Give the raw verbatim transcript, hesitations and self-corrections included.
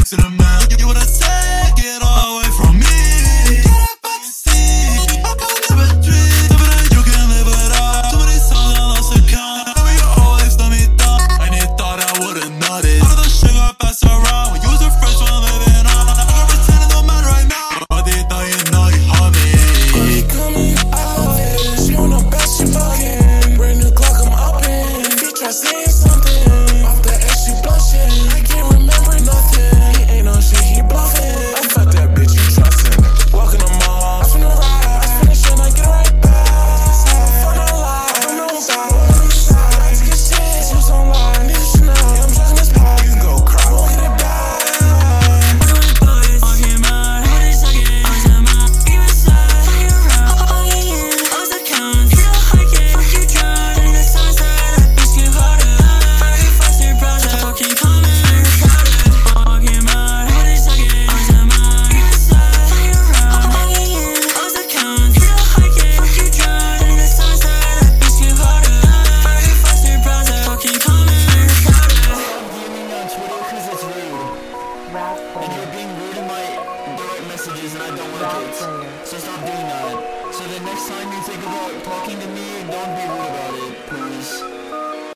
to the man. You would have said, get away from me. Get that backseat. I could never dream. But you can live it up. Too many songs I lost account. Now you always let me down. And you thought I would've noticed. All of the sugar I pass around. When you was the first one living on. I can pretend it don't matter right now. But they know you know you hurt me. Money coming out. She on the best, she fucking. Brand new Glock, I'm up in. If he try saying something, off the X, she blushing. I can't remember nothing. He ain't on shit, he bluffing. I fuck that bitch, you trustin'. Walking the mall, I finna ride. I finish and I get right back. Fuck no lie, I don't know about it. I take a shit, she was online. Need a Chanel, yeah, I'm trusting this pack. You can go cry, won't get it back. And you're being rude in my direct messages and I don't like it. So stop doing that. So the next time you think about talking to me, don't be